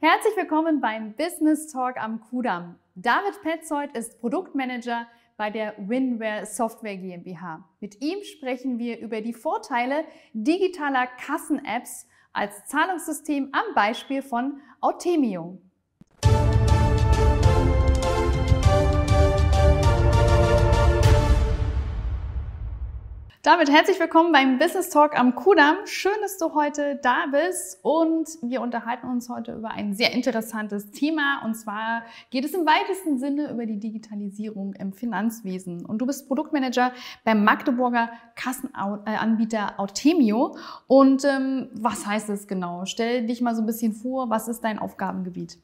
Herzlich willkommen beim Business Talk am Kudamm. David Petzold ist Produktmanager bei der Winware Software GmbH. Mit ihm sprechen wir über die Vorteile digitaler Kassen-Apps als Zahlungssystem am Beispiel von Autemio. David, herzlich willkommen beim Business Talk am Kudamm. Schön, dass du heute da bist und wir unterhalten uns heute über ein sehr interessantes Thema und zwar geht es im weitesten Sinne über die Digitalisierung im Finanzwesen. Und du bist Produktmanager beim Magdeburger Kassenanbieter Autemio. Und was heißt das genau? Stell dich mal so ein bisschen vor, was ist dein Aufgabengebiet?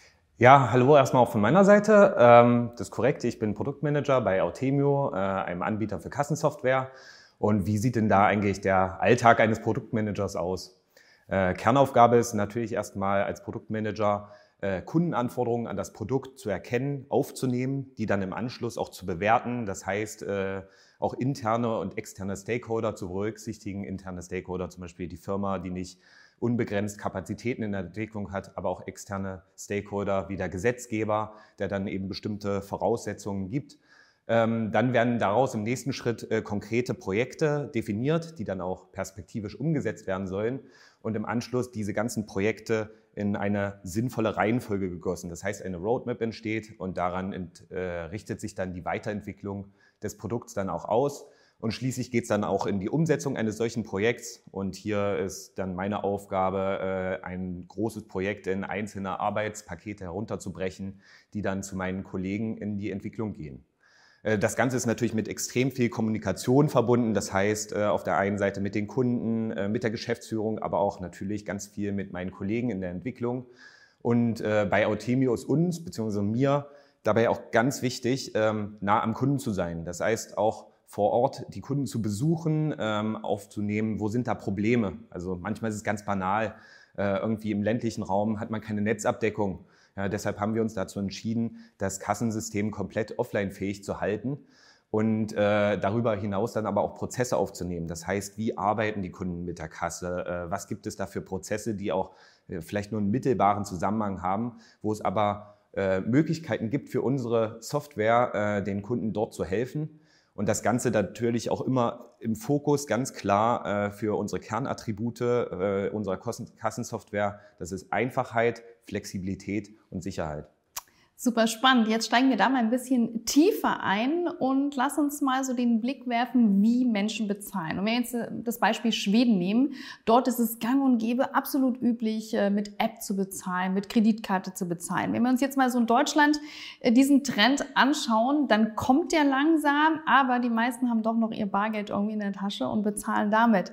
Ja, hallo erstmal auch von meiner Seite. Das ist korrekt, ich bin Produktmanager bei Autemio, einem Anbieter für Kassensoftware. Und wie sieht denn da eigentlich der Alltag eines Produktmanagers aus? Kernaufgabe ist natürlich erstmal als Produktmanager Kundenanforderungen an das Produkt zu erkennen, aufzunehmen, die dann im Anschluss auch zu bewerten. Das heißt, auch interne und externe Stakeholder zu berücksichtigen. Interne Stakeholder, zum Beispiel die Firma, die nicht unbegrenzt Kapazitäten in der Entwicklung hat, aber auch externe Stakeholder wie der Gesetzgeber, der dann eben bestimmte Voraussetzungen gibt. Dann werden daraus im nächsten Schritt konkrete Projekte definiert, die dann auch perspektivisch umgesetzt werden sollen und im Anschluss diese ganzen Projekte in eine sinnvolle Reihenfolge gegossen. Das heißt, eine Roadmap entsteht und daran richtet sich dann die Weiterentwicklung des Produkts dann auch aus. Und schließlich geht es dann auch in die Umsetzung eines solchen Projekts. Und hier ist dann meine Aufgabe, ein großes Projekt in einzelne Arbeitspakete herunterzubrechen, die dann zu meinen Kollegen in die Entwicklung gehen. Das Ganze ist natürlich mit extrem viel Kommunikation verbunden. Das heißt, auf der einen Seite mit den Kunden, mit der Geschäftsführung, aber auch natürlich ganz viel mit meinen Kollegen in der Entwicklung. Und bei Autemio ist uns, beziehungsweise mir, dabei auch ganz wichtig, nah am Kunden zu sein. Das heißt, auch vor Ort die Kunden zu besuchen, aufzunehmen, wo sind da Probleme. Also manchmal ist es ganz banal, irgendwie im ländlichen Raum hat man keine Netzabdeckung. Ja, deshalb haben wir uns dazu entschieden, das Kassensystem komplett offline-fähig zu halten und darüber hinaus dann aber auch Prozesse aufzunehmen. Das heißt, wie arbeiten die Kunden mit der Kasse? Was gibt es da für Prozesse, die auch vielleicht nur einen mittelbaren Zusammenhang haben, wo es aber Möglichkeiten gibt für unsere Software, den Kunden dort zu helfen. Und das Ganze natürlich auch immer im Fokus ganz klar für unsere Kernattribute unserer Kassensoftware. Das ist Einfachheit, Flexibilität und Sicherheit. Super spannend. Jetzt steigen wir da mal ein bisschen tiefer ein und lass uns mal so den Blick werfen, wie Menschen bezahlen. Und wenn wir jetzt das Beispiel Schweden nehmen, dort ist es gang und gäbe, absolut üblich, mit App zu bezahlen, mit Kreditkarte zu bezahlen. Wenn wir uns jetzt mal so in Deutschland diesen Trend anschauen, dann kommt der langsam, aber die meisten haben doch noch ihr Bargeld irgendwie in der Tasche und bezahlen damit.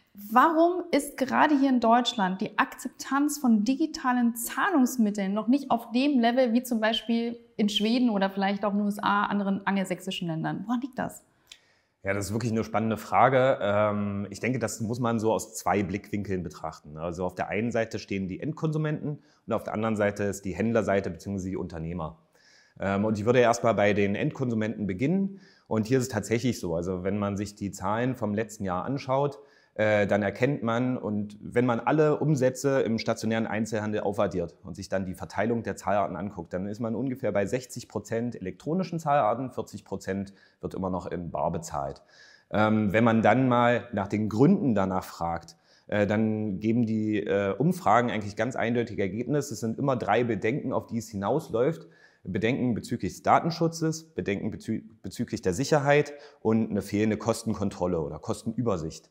Warum ist gerade hier in Deutschland die Akzeptanz von digitalen Zahlungsmitteln noch nicht auf dem Level wie zum Beispiel in Schweden oder vielleicht auch in den USA, anderen angelsächsischen Ländern? Woran liegt das? Ja, das ist wirklich eine spannende Frage. Ich denke, das muss man so aus zwei Blickwinkeln betrachten. Also auf der einen Seite stehen die Endkonsumenten und auf der anderen Seite ist die Händlerseite bzw. die Unternehmer. Und ich würde erstmal bei den Endkonsumenten beginnen. Und hier ist es tatsächlich so, also wenn man sich die Zahlen vom letzten Jahr anschaut, dann erkennt man, und wenn man alle Umsätze im stationären Einzelhandel aufaddiert und sich dann die Verteilung der Zahlarten anguckt, dann ist man ungefähr bei 60% elektronischen Zahlarten, 40% wird immer noch in bar bezahlt. Wenn man dann mal nach den Gründen danach fragt, dann geben die Umfragen eigentlich ganz eindeutige Ergebnisse. Es sind immer 3 Bedenken, auf die es hinausläuft. Bedenken bezüglich des Datenschutzes, Bedenken bezüglich der Sicherheit und eine fehlende Kostenkontrolle oder Kostenübersicht.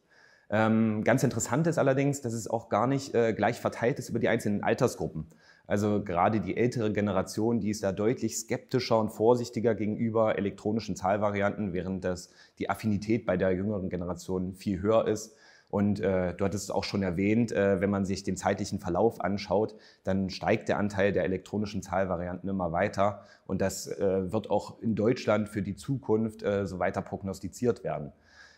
Ganz interessant ist allerdings, dass es auch gar nicht gleich verteilt ist über die einzelnen Altersgruppen. Also gerade die ältere Generation, die ist da deutlich skeptischer und vorsichtiger gegenüber elektronischen Zahlvarianten, während die Affinität bei der jüngeren Generation viel höher ist. Und du hattest es auch schon erwähnt, wenn man sich den zeitlichen Verlauf anschaut, dann steigt der Anteil der elektronischen Zahlvarianten immer weiter. Und das wird auch in Deutschland für die Zukunft so weiter prognostiziert werden.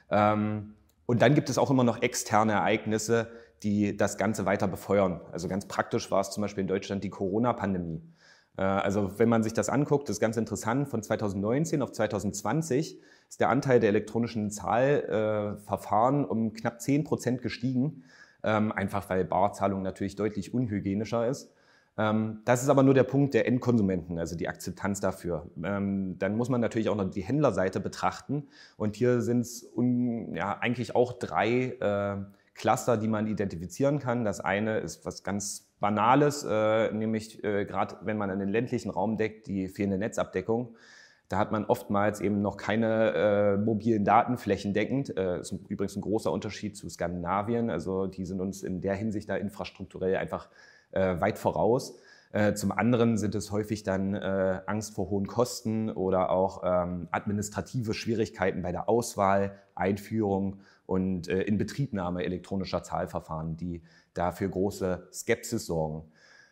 Und dann gibt es auch immer noch externe Ereignisse, die das Ganze weiter befeuern. Also ganz praktisch war es zum Beispiel in Deutschland die Corona-Pandemie. Also wenn man sich das anguckt, das ist ganz interessant, von 2019 auf 2020 ist der Anteil der elektronischen Zahlverfahren um knapp 10% gestiegen, einfach weil Barzahlung natürlich deutlich unhygienischer ist. Das ist aber nur der Punkt der Endkonsumenten, also die Akzeptanz dafür. Dann muss man natürlich auch noch die Händlerseite betrachten. Und hier sind es eigentlich auch 3 Cluster, die man identifizieren kann. Das eine ist was ganz Banales, nämlich gerade wenn man an den ländlichen Raum denkt, die fehlende Netzabdeckung. Da hat man oftmals eben noch keine mobilen Daten flächendeckend. Ist übrigens ein großer Unterschied zu Skandinavien. Also die sind uns in der Hinsicht da infrastrukturell einfach weit voraus. Zum anderen sind es häufig dann Angst vor hohen Kosten oder auch administrative Schwierigkeiten bei der Auswahl, Einführung und Inbetriebnahme elektronischer Zahlverfahren, die dafür große Skepsis sorgen.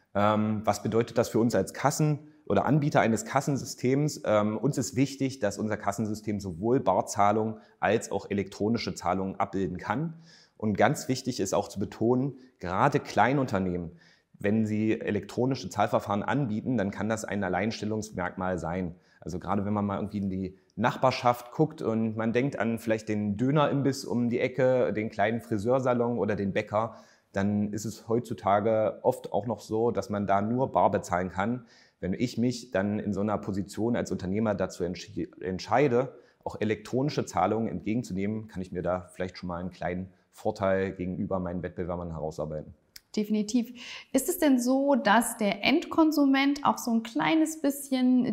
Was bedeutet das für uns als Kassen- oder Anbieter eines Kassensystems? Uns ist wichtig, dass unser Kassensystem sowohl Barzahlungen als auch elektronische Zahlungen abbilden kann. Und ganz wichtig ist auch zu betonen, gerade Kleinunternehmen, wenn sie elektronische Zahlverfahren anbieten, dann kann das ein Alleinstellungsmerkmal sein. Also gerade wenn man mal irgendwie in die Nachbarschaft guckt und man denkt an vielleicht den Dönerimbiss um die Ecke, den kleinen Friseursalon oder den Bäcker, dann ist es heutzutage oft auch noch so, dass man da nur bar bezahlen kann. Wenn ich mich dann in so einer Position als Unternehmer dazu entscheide, auch elektronische Zahlungen entgegenzunehmen, kann ich mir da vielleicht schon mal einen kleinen Vorteil gegenüber meinen Wettbewerbern herausarbeiten. Definitiv. Ist es denn so, dass der Endkonsument auch so ein kleines bisschen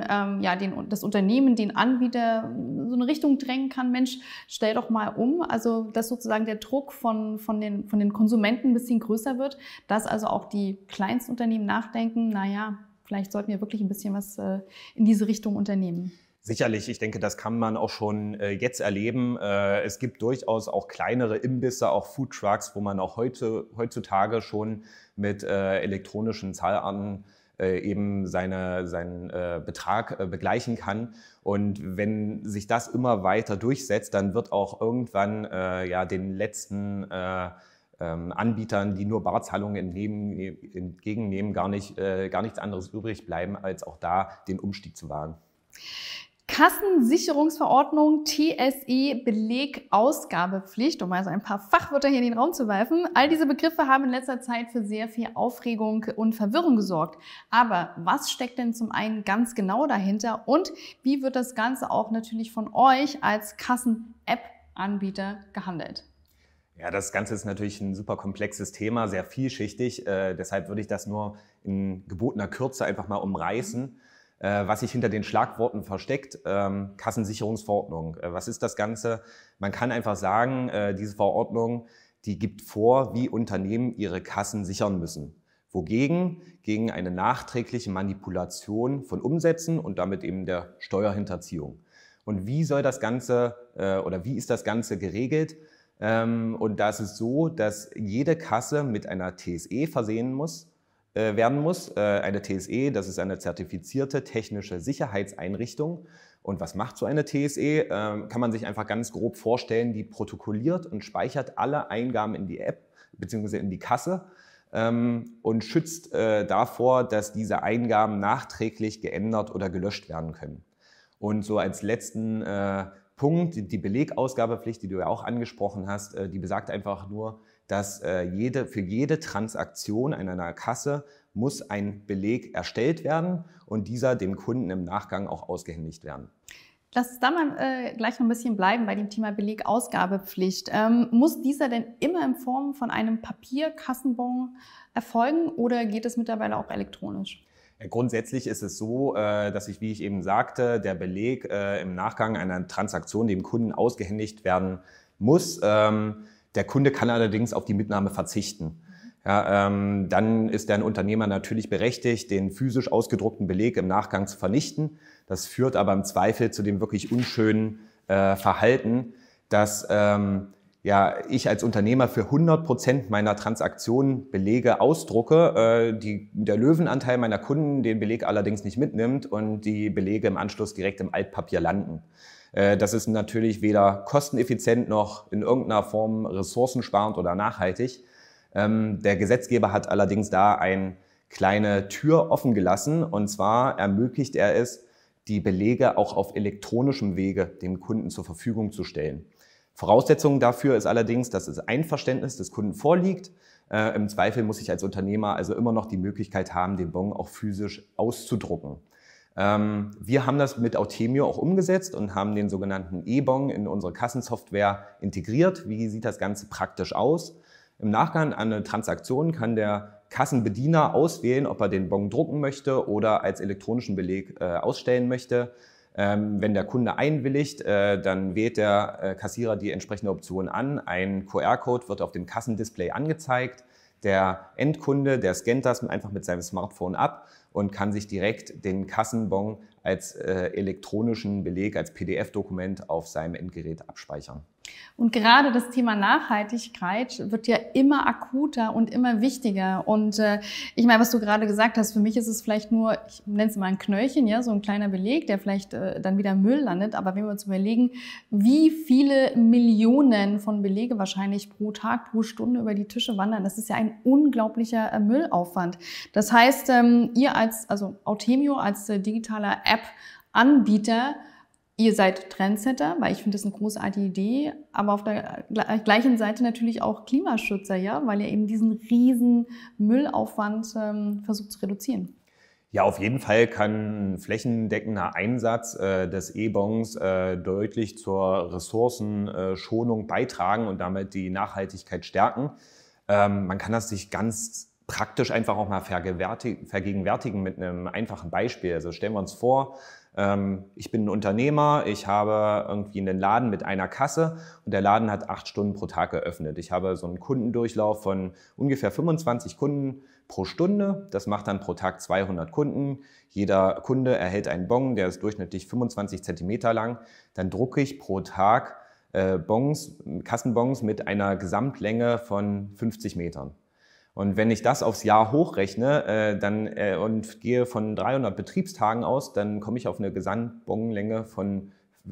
das Unternehmen, den Anbieter so eine Richtung drängen kann? Mensch, stell doch mal um. Also, dass sozusagen der Druck von den Konsumenten ein bisschen größer wird, dass also auch die Kleinstunternehmen nachdenken, vielleicht sollten wir wirklich ein bisschen was in diese Richtung unternehmen. Sicherlich, ich denke, das kann man auch schon jetzt erleben. Es gibt durchaus auch kleinere Imbisse, auch Foodtrucks, wo man auch heutzutage schon mit elektronischen Zahlarten eben seinen Betrag begleichen kann. Und wenn sich das immer weiter durchsetzt, dann wird auch irgendwann den letzten Anbietern, die nur Barzahlungen entgegennehmen, gar nichts anderes übrig bleiben, als auch da den Umstieg zu wagen. Kassensicherungsverordnung, TSE, Belegausgabepflicht, um mal so ein paar Fachwörter hier in den Raum zu werfen. All diese Begriffe haben in letzter Zeit für sehr viel Aufregung und Verwirrung gesorgt. Aber was steckt denn zum einen ganz genau dahinter und wie wird das Ganze auch natürlich von euch als Kassen-App-Anbieter gehandelt? Ja, das Ganze ist natürlich ein super komplexes Thema, sehr vielschichtig. Deshalb würde ich das nur in gebotener Kürze einfach mal umreißen. Was sich hinter den Schlagworten versteckt, Kassensicherungsverordnung. Was ist das Ganze? Man kann einfach sagen, diese Verordnung, die gibt vor, wie Unternehmen ihre Kassen sichern müssen. Wogegen? Gegen eine nachträgliche Manipulation von Umsätzen und damit eben der Steuerhinterziehung. Und wie soll das Ganze wie ist das Ganze geregelt? Und da ist es so, dass jede Kasse mit einer TSE werden muss. Eine TSE, das ist eine zertifizierte technische Sicherheitseinrichtung. Und was macht so eine TSE? Kann man sich einfach ganz grob vorstellen, die protokolliert und speichert alle Eingaben in die App bzw. in die Kasse und schützt davor, dass diese Eingaben nachträglich geändert oder gelöscht werden können. Und so als letzten Punkt, die Belegausgabepflicht, die du ja auch angesprochen hast, die besagt einfach nur, dass für jede Transaktion in einer Kasse muss ein Beleg erstellt werden und dieser dem Kunden im Nachgang auch ausgehändigt werden. Lass uns da mal gleich noch ein bisschen bleiben bei dem Thema Belegausgabepflicht. Muss dieser denn immer in Form von einem Papierkassenbon erfolgen oder geht es mittlerweile auch elektronisch? Grundsätzlich ist es so, dass wie ich eben sagte, der Beleg im Nachgang einer Transaktion dem Kunden ausgehändigt werden muss. Der Kunde kann allerdings auf die Mitnahme verzichten. Ja, dann ist der Unternehmer natürlich berechtigt, den physisch ausgedruckten Beleg im Nachgang zu vernichten. Das führt aber im Zweifel zu dem wirklich unschönen Verhalten, dass ich als Unternehmer für 100% meiner Transaktionen Belege ausdrucke, der Löwenanteil meiner Kunden den Beleg allerdings nicht mitnimmt und die Belege im Anschluss direkt im Altpapier landen. Das ist natürlich weder kosteneffizient noch in irgendeiner Form ressourcensparend oder nachhaltig. Der Gesetzgeber hat allerdings da eine kleine Tür offen gelassen und zwar ermöglicht er es, die Belege auch auf elektronischem Wege dem Kunden zur Verfügung zu stellen. Voraussetzung dafür ist allerdings, dass das Einverständnis des Kunden vorliegt. Im Zweifel muss ich als Unternehmer also immer noch die Möglichkeit haben, den Bon auch physisch auszudrucken. Wir haben das mit Autemio auch umgesetzt und haben den sogenannten E-Bon in unsere Kassensoftware integriert. Wie sieht das Ganze praktisch aus? Im Nachgang an eine Transaktion kann der Kassenbediener auswählen, ob er den Bon drucken möchte oder als elektronischen Beleg ausstellen möchte. Wenn der Kunde einwilligt, dann wählt der Kassierer die entsprechende Option an. Ein QR-Code wird auf dem Kassendisplay angezeigt. Der Endkunde, der scannt das einfach mit seinem Smartphone ab und kann sich direkt den Kassenbon als elektronischen Beleg, als PDF-Dokument auf seinem Endgerät abspeichern. Und gerade das Thema Nachhaltigkeit wird ja immer akuter und immer wichtiger. Und ich meine, was du gerade gesagt hast, für mich ist es vielleicht nur, ich nenne es mal ein Knöllchen, ja, so ein kleiner Beleg, der vielleicht dann wieder im Müll landet. Aber wenn wir uns überlegen, wie viele Millionen von Belege wahrscheinlich pro Tag, pro Stunde über die Tische wandern, das ist ja ein unglaublicher Müllaufwand. Das heißt, ihr also Autemio als digitaler App-Anbieter, ihr seid Trendsetter, weil ich finde das eine großartige Idee, aber auf der gleichen Seite natürlich auch Klimaschützer, ja, weil ihr eben diesen riesen Müllaufwand versucht zu reduzieren. Ja, auf jeden Fall kann ein flächendeckender Einsatz des E-Bons deutlich zur Ressourcenschonung beitragen und damit die Nachhaltigkeit stärken. Man kann das sich ganz praktisch einfach auch mal vergegenwärtigen mit einem einfachen Beispiel. Also stellen wir uns vor, ich bin ein Unternehmer, ich habe irgendwie einen Laden mit einer Kasse und der Laden hat 8 Stunden pro Tag geöffnet. Ich habe so einen Kundendurchlauf von ungefähr 25 Kunden pro Stunde. Das macht dann pro Tag 200 Kunden. Jeder Kunde erhält einen Bon, der ist durchschnittlich 25 Zentimeter lang. Dann drucke ich pro Tag Kassenbons mit einer Gesamtlänge von 50 Metern. Und wenn ich das aufs Jahr hochrechne und gehe von 300 Betriebstagen aus, dann komme ich auf eine Gesamtbonlänge von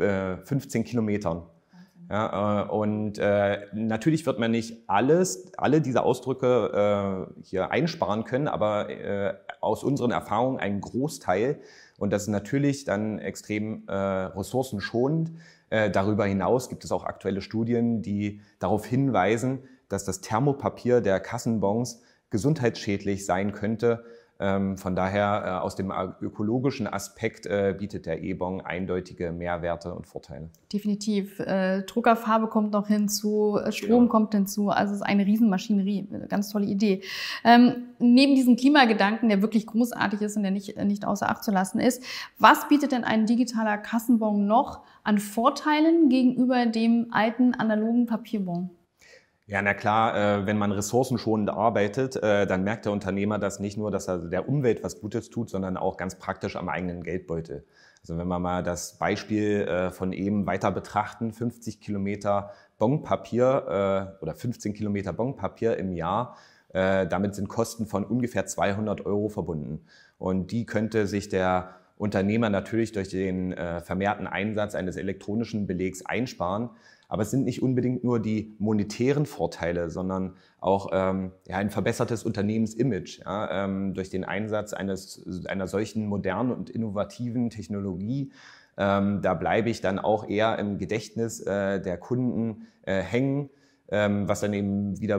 15 Kilometern. Ja, natürlich wird man nicht alle diese Ausdrücke hier einsparen können, aber aus unseren Erfahrungen einen Großteil. Und das ist natürlich dann extrem ressourcenschonend. Darüber hinaus gibt es auch aktuelle Studien, die darauf hinweisen, dass das Thermopapier der Kassenbons gesundheitsschädlich sein könnte. Von daher aus dem ökologischen Aspekt bietet der E-Bon eindeutige Mehrwerte und Vorteile. Definitiv. Druckerfarbe kommt noch hinzu, Strom kommt hinzu. Also es ist eine Riesenmaschinerie. Eine ganz tolle Idee. Neben diesem Klimagedanken, der wirklich großartig ist und der nicht außer Acht zu lassen ist, was bietet denn ein digitaler Kassenbon noch an Vorteilen gegenüber dem alten analogen Papierbon? Ja, na klar, wenn man ressourcenschonend arbeitet, dann merkt der Unternehmer das nicht nur, dass er der Umwelt was Gutes tut, sondern auch ganz praktisch am eigenen Geldbeutel. Also wenn wir mal das Beispiel von eben weiter betrachten, 50 Kilometer Bonpapier oder 15 Kilometer Bonpapier im Jahr, damit sind Kosten von ungefähr 200 € verbunden. Und die könnte sich der Unternehmer natürlich durch den vermehrten Einsatz eines elektronischen Belegs einsparen. Aber es sind nicht unbedingt nur die monetären Vorteile, sondern auch ein verbessertes Unternehmensimage. Ja, durch den Einsatz einer solchen modernen und innovativen Technologie, da bleibe ich dann auch eher im Gedächtnis der Kunden hängen, was dann eben wieder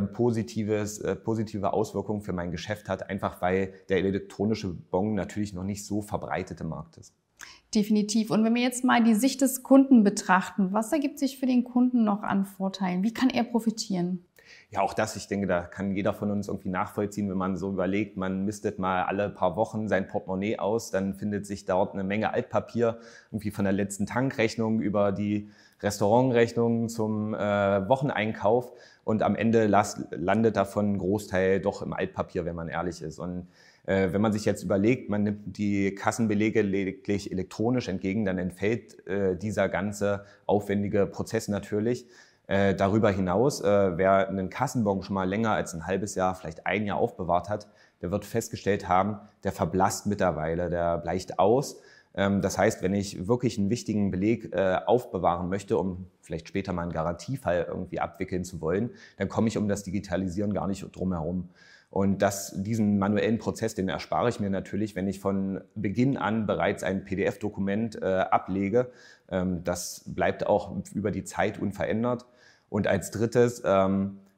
positive Auswirkungen für mein Geschäft hat, einfach weil der elektronische Bon natürlich noch nicht so verbreitet im Markt ist. Definitiv. Und wenn wir jetzt mal die Sicht des Kunden betrachten, was ergibt sich für den Kunden noch an Vorteilen? Wie kann er profitieren? Ja, auch das, ich denke, da kann jeder von uns irgendwie nachvollziehen, wenn man so überlegt, man mistet mal alle paar Wochen sein Portemonnaie aus, dann findet sich dort eine Menge Altpapier, irgendwie von der letzten Tankrechnung über die Restaurantrechnung zum Wocheneinkauf und am Ende landet davon ein Großteil doch im Altpapier, wenn man ehrlich ist. Und wenn man sich jetzt überlegt, man nimmt die Kassenbelege lediglich elektronisch entgegen, dann entfällt dieser ganze aufwendige Prozess natürlich. Darüber hinaus, wer einen Kassenbon schon mal länger als ein halbes Jahr, vielleicht ein Jahr aufbewahrt hat, der wird festgestellt haben, der verblasst mittlerweile, der bleicht aus. Das heißt, wenn ich wirklich einen wichtigen Beleg aufbewahren möchte, um vielleicht später mal einen Garantiefall irgendwie abwickeln zu wollen, dann komme ich um das Digitalisieren gar nicht drum herum. Und diesen manuellen Prozess, den erspare ich mir natürlich, wenn ich von Beginn an bereits ein PDF-Dokument ablege. Das bleibt auch über die Zeit unverändert. Und als drittes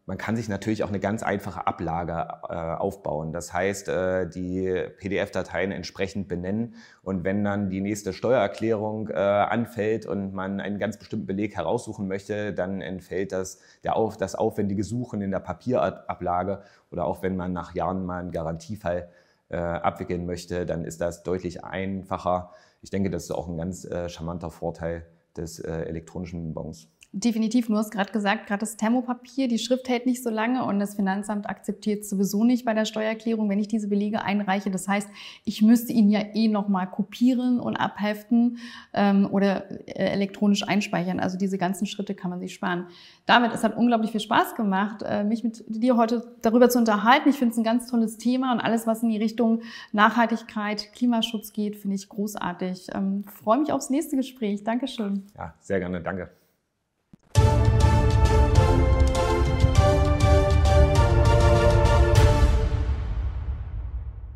man kann sich natürlich auch eine ganz einfache Ablage aufbauen. Das heißt, die PDF-Dateien entsprechend benennen und wenn dann die nächste Steuererklärung anfällt und man einen ganz bestimmten Beleg heraussuchen möchte, dann entfällt das aufwendige Suchen in der Papierablage oder auch wenn man nach Jahren mal einen Garantiefall abwickeln möchte, dann ist das deutlich einfacher. Ich denke, das ist auch ein ganz charmanter Vorteil des elektronischen Bons. Definitiv, du hast gerade gesagt, gerade das Thermopapier, die Schrift hält nicht so lange und das Finanzamt akzeptiert es sowieso nicht bei der Steuererklärung, wenn ich diese Belege einreiche. Das heißt, ich müsste ihn ja nochmal kopieren und abheften oder elektronisch einspeichern. Also diese ganzen Schritte kann man sich sparen. David, es hat unglaublich viel Spaß gemacht, mich mit dir heute darüber zu unterhalten. Ich finde es ein ganz tolles Thema und alles, was in die Richtung Nachhaltigkeit, Klimaschutz geht, finde ich großartig. Freue mich aufs nächste Gespräch. Dankeschön. Ja, sehr gerne. Danke.